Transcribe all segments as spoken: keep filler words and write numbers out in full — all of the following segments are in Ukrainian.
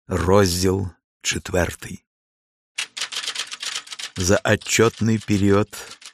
Розділ четвертый. За отчетный период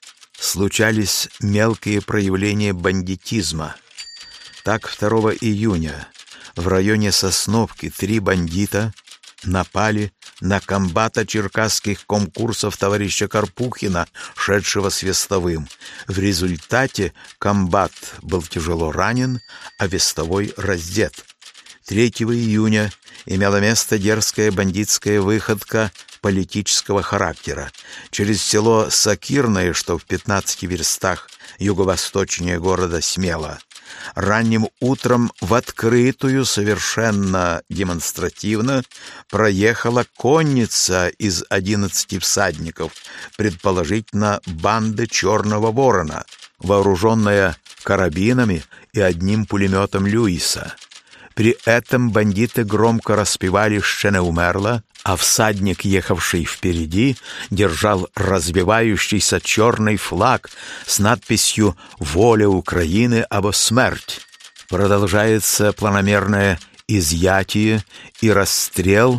случались мелкие проявления бандитизма. Так, второго июня в районе Сосновки три бандита напали на комбата черкасских комкурсов товарища Карпухина, шедшего с вестовым. В результате комбат был тяжело ранен, а вестовой раздет. третьего июня имела место дерзкая бандитская выходка политического характера. Через село Сокирное, что в пятнадцати верстах юго-восточнее города Смела, ранним утром в открытую, совершенно демонстративно, проехала конница из одиннадцати всадников, предположительно банды Черного Ворона, вооруженная карабинами и одним пулеметом Люиса. При этом бандиты громко распевали «Ще не умерла», а всадник, ехавший впереди, держал развивающийся черный флаг с надписью «Воля Украины або смерть». Продолжается планомерное изъятие и расстрел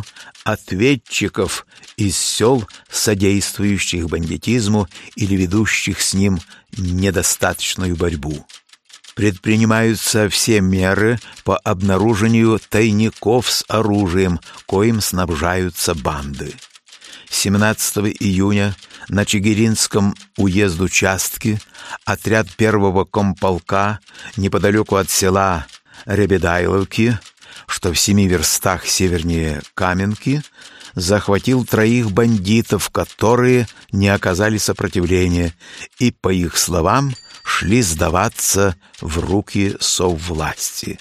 ответчиков из сел, содействующих бандитизму или ведущих с ним недостаточную борьбу. Предпринимаются все меры по обнаружению тайников с оружием, коим снабжаются банды. семнадцатого июня на Чигиринском уездучастке отряд первого комполка неподалеку от села Ребедайловки, что в семи верстах севернее Каменки, захватил троих бандитов, которые не оказали сопротивления и, по их словам, шли сдаваться в руки соввласти.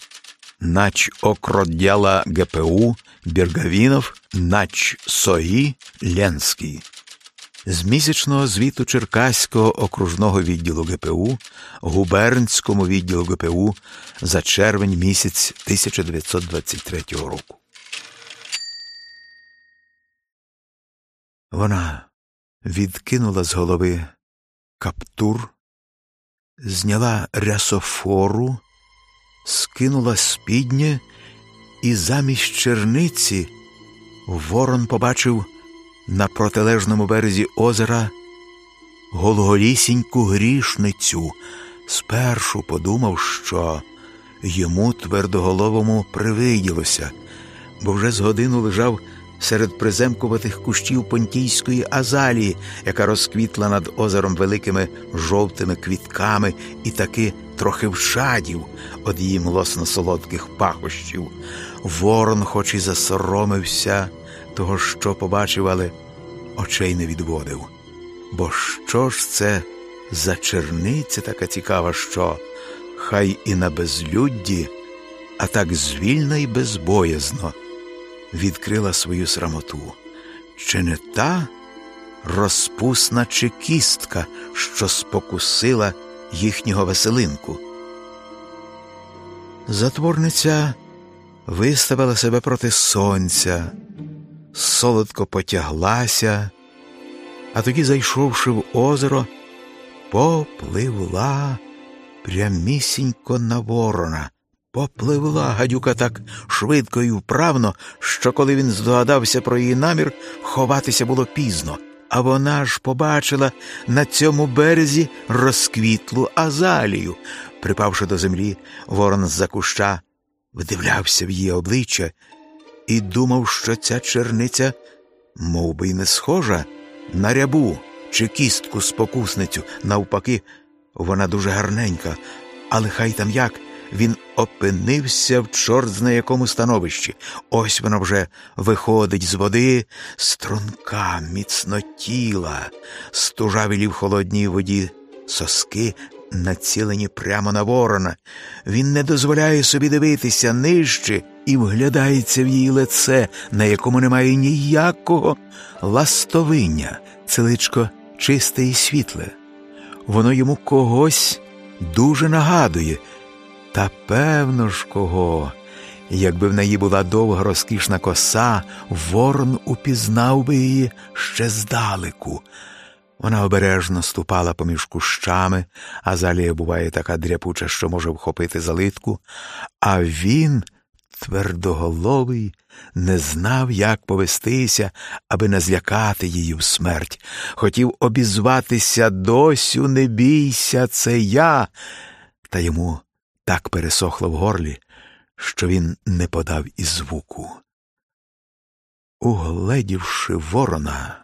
Нач окротдела ГПУ Берговинов, нач СОІ Ленський. З місячного звіту Черкаського окружного відділу ГПУ губернському відділу ГПУ за червень місяць тисяча дев'ятсот двадцять третього року. Вона відкинула з голови каптур, зняла рясофору, скинула спіднє, і замість черниці Ворон побачив на протилежному березі озера голголісіньку грішницю. Спершу подумав, що йому твердоголовому привиділося, бо вже з годину лежав серед приземкуватих кущів понтійської азалії, яка розквітла над озером великими жовтими квітками і таки трохи вшадів од її млосно-солодких пахощів. Ворон хоч і засоромився того, що побачив, але очей не відводив. Бо що ж це за черниця така цікава, що хай і на безлюдді, а так звільно й безбоязно відкрила свою срамоту? Чи не та розпусна чекістка, що спокусила їхнього Веселинку? Затворниця виставила себе проти сонця, солодко потяглася, а тоді, зайшовши в озеро, попливла прямісінько на Ворона. Попливла гадюка так швидко і вправно, що коли він здогадався про її намір, ховатися було пізно. А вона ж побачила на цьому березі розквітлу азалію. Припавши до землі, Ворон з-за куща вдивлявся в її обличчя і думав, що ця черниця мов би й не схожа на рябу чи кістку-спокусницю. Навпаки, вона дуже гарненька, але хай там як, він опинився в чорт-зна якому становищі. Ось вона вже виходить з води, струнка, міцнотіла, стужавілі в холодній воді соски націлені прямо на Ворона. Він не дозволяє собі дивитися нижче і вглядається в її лице, на якому немає ніякого ластовиння. Це личко чисте і світле. Воно йому когось дуже нагадує. Та певно ж кого. Якби в неї була довга розкішна коса, Ворон упізнав би її ще здалеку. Вона обережно ступала поміж кущами, азалія буває така дряпуча, що може вхопити за литку, а він твердоголовий не знав, як повестися, аби не злякати її в смерть. Хотів обізватися: «Досю, не бійся, це я!» Та йому так пересохло в горлі, що він не подав і звуку. Угледівши ворона,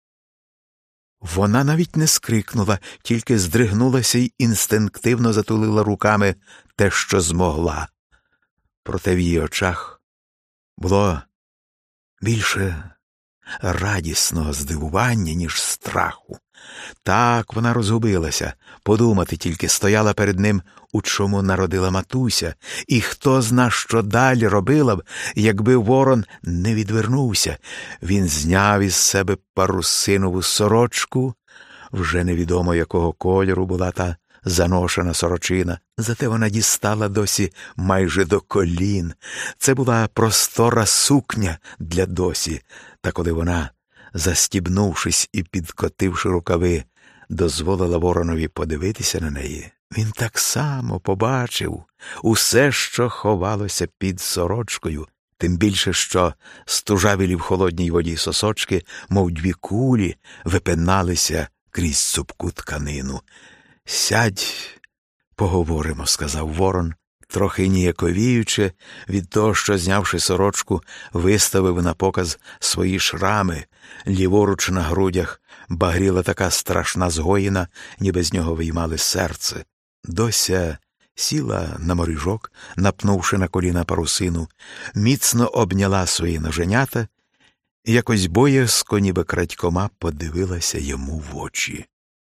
вона навіть не скрикнула, тільки здригнулася й інстинктивно затулила руками те, що змогла. Проте в її очах було більше радісного здивування, ніж страху. Так вона розгубилася, подумати тільки стояла перед ним, у чому народила матуся, і хто зна, що далі робила б, якби ворон не відвернувся. Він зняв із себе парусинову сорочку, вже невідомо якого кольору була та заношена сорочина, зате вона дістала досі майже до колін. Це була простора сукня для досі, та коли вона, застібнувшись і підкотивши рукави, дозволила воронові подивитися на неї, він так само побачив усе, що ховалося під сорочкою, тим більше, що стужавілі в холодній воді сосочки, мов дві кулі, випиналися крізь цупку тканину. «Сядь, поговоримо», – сказав ворон, трохи ніяковіючи від того, що, знявши сорочку, виставив на показ свої шрами. Ліворуч на грудях багріла така страшна згоїна, ніби з нього виймали серце. Дося сіла на моріжок, напнувши на коліна парусину, міцно обняла свої ноженята і якось боязко, ніби крадькома, подивилася йому в очі.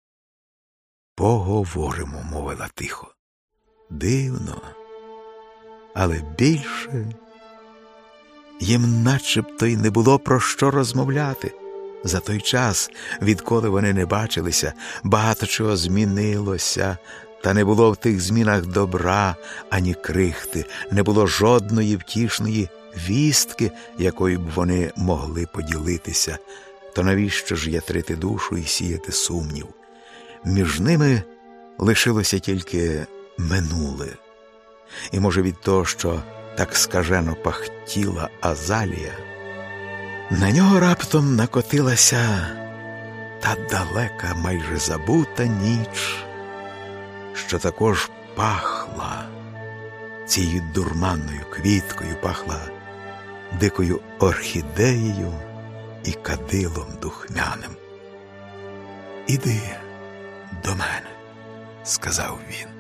«Поговоримо», – мовила тихо. Дивно, але більше їм начебто й не було про що розмовляти. За той час, відколи вони не бачилися, багато чого змінилося, та не було в тих змінах добра ані крихти, не було жодної втішної вістки, якою б вони могли поділитися. То навіщо ж ятрити душу і сіяти сумнів? Між ними лишилося тільки минуле. І, може, від того, що так скажено пахтіла Азалія, на нього раптом накотилася та далека, майже забута ніч, що також пахла цією дурманною квіткою, пахла дикою орхідеєю і кадилом духмяним. «Іди до мене», – сказав він.